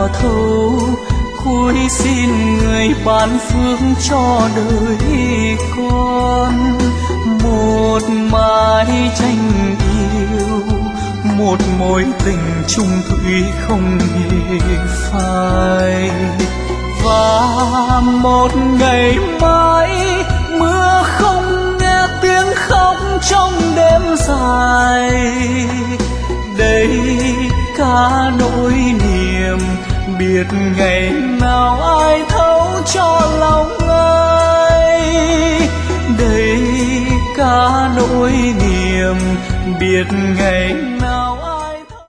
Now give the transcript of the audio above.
thấu, cúi xin người ban phước cho đời con. Một mái tranh yêu, một mối tình chung thủy không hề phai. Và một ngày mai mưa không nghe tiếng khóc trong đêm dài. Đây cả nỗi niềm biết ngày nào ai thấu cho lòng ai. Đây cả nỗi niềm biết ngày